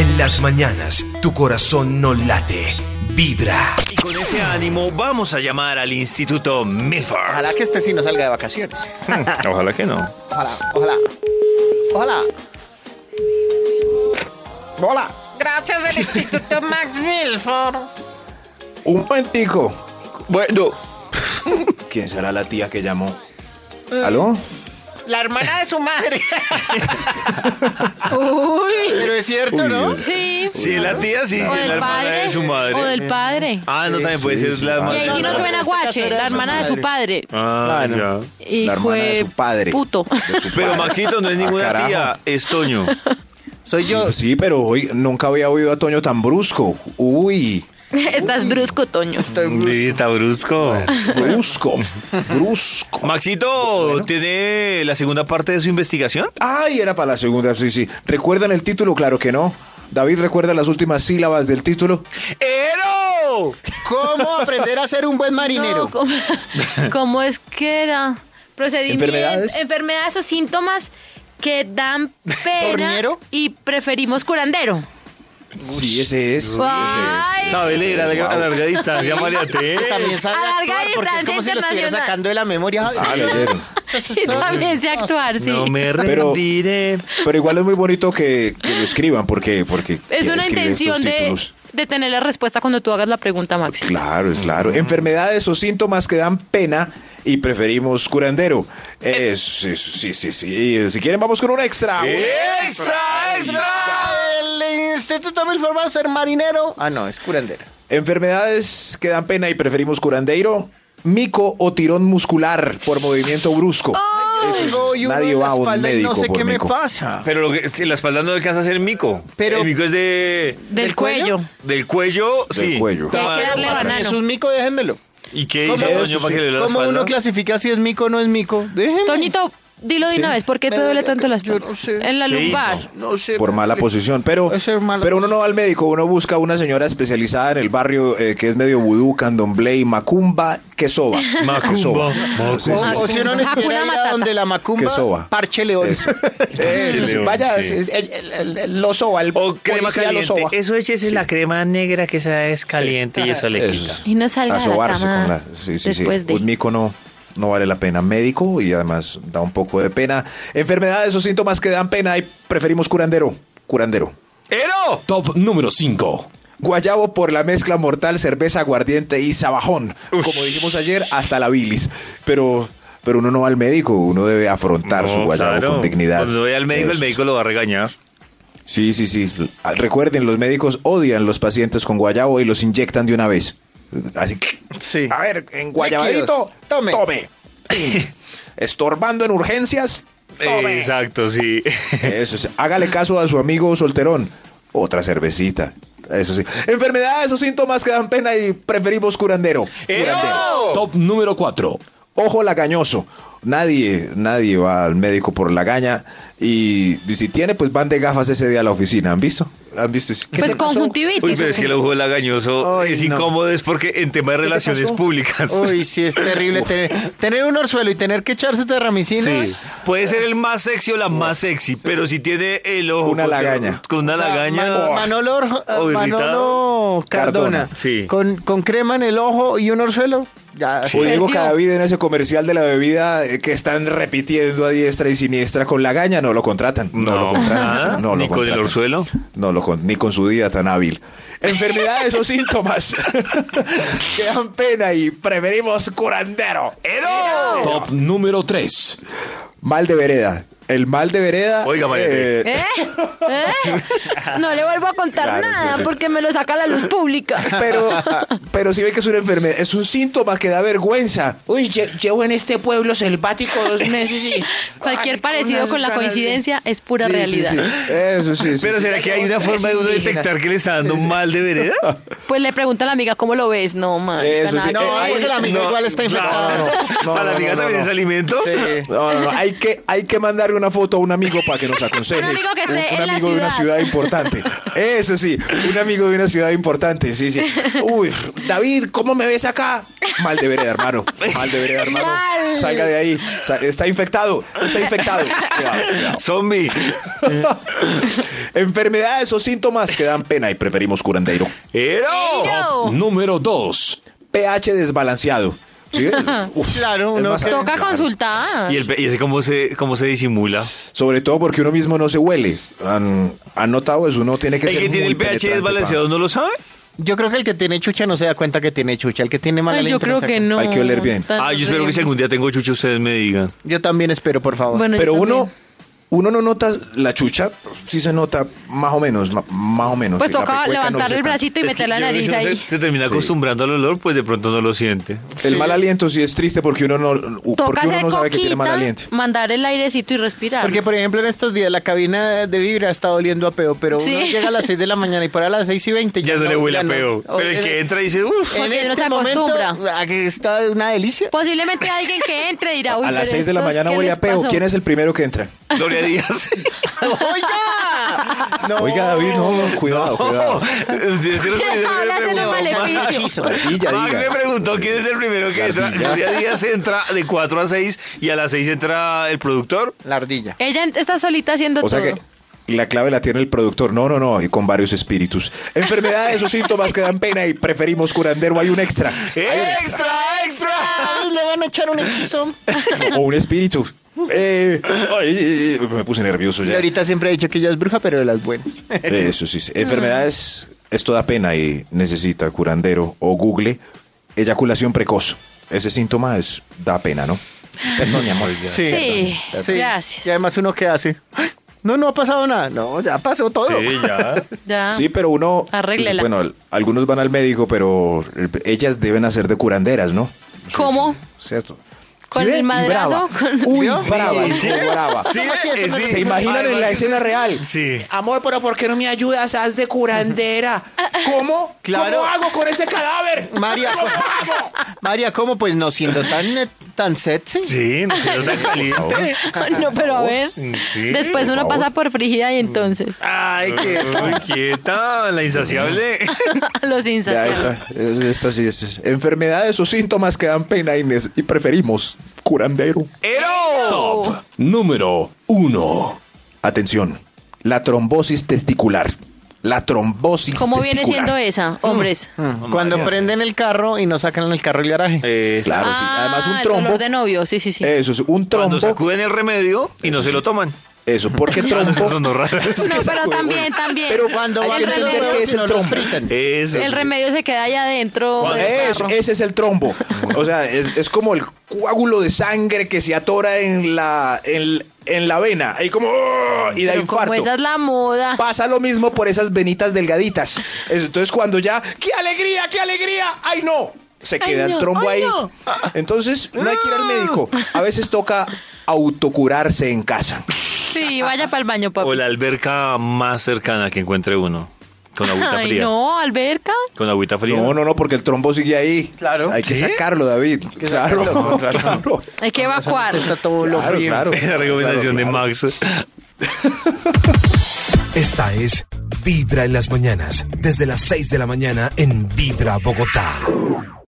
En las mañanas, tu corazón no late, vibra. Y con ese ánimo vamos a llamar al Instituto Milford. Ojalá que este sí no salga de vacaciones. Ojalá que no. Ojalá. Hola. Gracias del Instituto Max Milford. Un momentico. Bueno, ¿Quién será la tía que llamó? ¿Aló? La hermana de su madre. Uy, Pero es cierto, ¿no? sí. si es la tía, sí, O es la del hermana padre. de su madre. O del padre. Ah, no, también puede ser la Y madre. ahí sí no suena guache, la hermana de su padre. Ah, Claro. ya. Y La hermana de fue su padre. puto. De su Pero padre. Maxito no es ninguna carajo. tía, es Toño. Soy yo. Sí, pero hoy nunca había oído a Toño tan brusco. Uy, Estás brusco, Toño. Sí, está brusco. brusco. Maxito, ¿tiene la segunda parte de su investigación? Ay, era para la segunda, sí. ¿Recuerdan el título? Claro que no. David, ¿recuerda las últimas sílabas del título? ¡Ero! ¿Cómo aprender a ser un buen marinero? No, ¿cómo es que era? Procedimiento. ¿Enfermedades? O síntomas que dan pena ¿Hornero? y preferimos curandero. Sí, ese es. Ay. Sabe leer a larga distancia, María T. También sabe A larga actuar porque es distancia como si lo estuviera internacional. sacando de la memoria. Ah, leyeron. Y también sé actuar, sí. No me Pero- rendiré. Pero igual es muy bonito que lo escriban porque Es ¿quién una escribe intención estos de títulos? tener la respuesta cuando tú hagas la pregunta, Maxi. Claro, es claro. Enfermedades o síntomas que dan pena y preferimos curandero. Sí. Si quieren, vamos con un extra. ¡Extra! El Instituto Milford va a ser marinero. Ah, no, es curandero. Enfermedades que dan pena y preferimos curandeiro. Mico o tirón muscular por movimiento brusco. Eso es, nadie va a un médico no sé por qué mico. me pasa. Pero si la espalda no alcanza a ser mico. Pero- el mico es Del ¿Del cuello? cuello. del cuello, sí. cuello. Y hay que darle banano. Es un mico, déjenmelo. ¿Y qué ¿Cómo? hizo Toño Eso para que le duele la ¿Cómo espalda? uno clasifica si es mico o no es mico? Déjenme. Toñito, dilo de una vez, ¿por qué te Me duele duele tanto la acá, yo espalda? no sé. En la ¿Qué lumbar. hizo? No sé. Por mala posición, pero Eso es mala uno no va al médico, uno busca una señora especializada en el barrio que es medio vudú, candomblé, macumba, que soba. Macumba. Que soba. Sí, sí, O sí. si uno no Hakuna quiere ir a Matata. donde la macumba, Que soba. parche león. Eso. Eso, sí. León, Vaya, sí. lo soba, el O crema policía lo caliente. soba. Eso échese la crema negra que esa es caliente y eso le Eso quita. sí. Y no salga A de la sobarse cama con la... Sí. después de... Un mico no vale la pena. Médico y además da un poco de pena. Enfermedades o síntomas que dan pena y preferimos curandero. Curandero. ¡Ero! Top número 5. Guayabo por la mezcla mortal, cerveza, aguardiente y sabajón. Como dijimos ayer, hasta la bilis. Pero uno no va al médico, uno debe afrontar su guayabo con dignidad. Cuando vaya al médico, el Eso. médico lo va a regañar. Sí. Recuerden, los médicos odian los pacientes con guayabo y los inyectan de una vez. Así que, Sí. a ver, en guayabadito, Tome. tome. Estorbando en urgencias, tome. Exacto, sí. Eso sí. Hágale caso a su amigo solterón. Otra cervecita. Eso sí. Enfermedades o síntomas que dan pena y preferimos curandero. Curandero. Top número 4. Ojo lagañoso. Nadie va al médico por lagaña y si tiene, pues van de gafas ese día a la oficina. ¿Han visto? ¿Qué Pues te pasó? conjuntivitis. Uy, pero es que el ojo lagañoso Ay, es no. incómodo, es porque en tema de ¿Qué te relaciones pasó? públicas. Uy, sí, es terrible tener un orzuelo y tener que echarse terramicina. Sí. Puede ser el más sexy o la más sexy, pero si tiene el ojo Una lagaña. con una O sea, lagaña. Manolo O irritado. Cardona. Cardona, sí. Con crema en el ojo y un orzuelo. Ya. O Diego Perdió. Cadavid en ese comercial de la bebida que están repitiendo a diestra y siniestra con lagaña, no lo contratan. No, lo contratan. nada, No lo ni con el contratan. orzuelo. Ni con su día tan hábil. Enfermedades o síntomas que dan pena y preferimos curandero. Top número 3. Mal de vereda. El mal de vereda. Oiga, María ¿Eh? No le vuelvo a contar Claro, nada sí. porque me lo saca a la luz pública. Pero si ve que es una enfermedad, es un síntoma que da vergüenza. Uy, llevo en este pueblo selvático 2 meses y... Cualquier Ay, parecido unas con la ganas de- coincidencia es pura Sí, realidad. sí. Eso sí. Pero sí. ¿será que hay una forma de uno detectar que le está dando mal de vereda? Pues le pregunta a la amiga, ¿cómo lo ves? No, man. Eso sí. No, porque la amiga igual está infectada. Para la amiga también es alimento. Sí. No. Hay que mandarle una foto a un amigo para que nos aconseje. Un amigo que esté Un en la amigo de una ciudad. ciudad importante. Eso sí, un amigo de una ciudad importante. Sí, sí. Uy, David, ¿cómo me ves acá? Mal de vereda, hermano. Mal de vereda, hermano. Mal. Salga de ahí. Está infectado. Está infectado. Cuidado, cuidado. Zombie. Enfermedades o síntomas que dan pena y preferimos curandero. ¡Ero! Pero Número 2. pH desbalanceado. ¿Sí? Uf, Claro, es uno más- que- toca claro. consultar. ¿Y ese cómo se disimula? Sobre todo porque uno mismo no se huele. ¿Han notado eso? Uno tiene que ¿El ser que tiene muy el pH penetrante desbalanceado no lo sabe? Yo creo que el que tiene chucha no se da cuenta que tiene chucha. El que tiene mal Ay, yo aliento creo se da que cuenta. no. Hay que oler bien. Tan Yo espero que si horrible. algún día tengo chucho ustedes me digan. Yo también espero, por favor. Bueno, Pero yo uno también. no nota la chucha, sí se nota más o menos, más o menos. Pues sí, la toca pecueca no levantar se el tanto. bracito y Es meter que la yo creo nariz que ahí. se termina acostumbrando al olor, pues de pronto no lo siente. El mal aliento sí es triste porque uno no, Toca porque uno hacer no sabe que tiene mal coquita, aliento. mandar el airecito y respirar. Porque, por ejemplo, en estos días la cabina de Vibra está oliendo a peo, pero Sí. uno llega a las 6 de la mañana y para las 6:20 Ya no le huele ya a no. feo. O- Pero el en- que entra dice, uff. en Porque uno este se momento, acostumbra. a que está una delicia. Posiblemente alguien que entre dirá, uy, A las pero 6 de la estos, mañana ¿qué huele les a peo. pasó? ¿Quién es el primero que entra? Gloria Díaz. ¡Oiga! No. Oiga, David, no, cuidado, cuidado. Ustedes tienen que Habla de preguntar. un maleficio. Ardilla, Max diga. me preguntó quién es el primero que entra. Ardilla. Gloria Díaz entra de 4 a 6 y a las 6 entra el productor. La ardilla. Ella está solita haciendo O sea todo. que la clave la tiene el productor. No, y con varios espíritus. Enfermedades o síntomas que dan pena y preferimos curandero. Hay un extra. ¡Extra, extra! Ay, le van a echar un hechizo. O un espíritu. Me puse nervioso Y ya. ahorita siempre he dicho que ella es bruja, pero de las buenas. Eso sí. Enfermedades, esto da pena y necesita curandero o Google. Eyaculación precoz. Ese síntoma da pena, ¿no? Perdón, mi amor. Sí, Sí. gracias. Y además uno, ¿qué hace? No ha pasado nada. No, ya pasó todo. Sí, ya. Ya. Sí, pero uno... Arréglela. Bueno, algunos van al médico, pero ellas deben hacer de curanderas, ¿no? ¿Cómo? ¿Cierto? ¿Con ¿Sí el ve? Y madrazo? brava. Uy, brava, Sí. brava. Sí, ¿Se imaginan en la escena real? Sí. Amor, pero ¿por qué no me ayudas? Haz de curandera. ¿Cómo? Claro. ¿Cómo hago con ese cadáver? María, María, ¿cómo? Pues no siendo tan sexy. Sí, no siendo tan caliente. No, pero a ver. Sí. Después uno pasa por frígida y entonces Ay, qué... Uy, quieta, la insaciable. los Ya insaciables. esta sí es. Enfermedades o síntomas que dan pena y preferimos curandero. ¡Ero! Top número 1. Atención, la trombosis testicular. La trombosis ¿Cómo viene testicular. siendo esa, hombres? Cuando prenden el carro y no sacan el carro y el garaje. Claro, sí. Además un el trombo. dolor de novio, sí. Eso es un trombo. Cuando sacuden el remedio y no se lo toman. Eso, porque No trombo. son raras. No, pero también. Pero Cuando hay van que a entender qué es el los trombo. fritan. Eso. El remedio se queda allá adentro. del carro. Ese es el trombo. O sea, es como el coágulo de sangre que se atora en la vena. Ahí como ¡oh! Y da Pero como infarto. esa es la moda. Pasa lo mismo por esas venitas delgaditas. Entonces cuando ya, ¡qué alegría, qué alegría! ¡Ay, no! Se queda el trombo ahí. Entonces no hay que ir al médico. A veces toca autocurarse en casa. Sí, vaya para el baño, papi. O la alberca más cercana que encuentre uno. Con agüita Ay, fría. no, alberca. Con agüita fría. No, porque el trombo sigue ahí. Claro. Hay que ¿Sí? sacarlo, David. Claro, claro. Hay que evacuar. Está todo lo Claro, frío. claro. La recomendación Claro, de claro. Max. Esta es Vibra en las mañanas, desde las 6 de la mañana en Vibra Bogotá.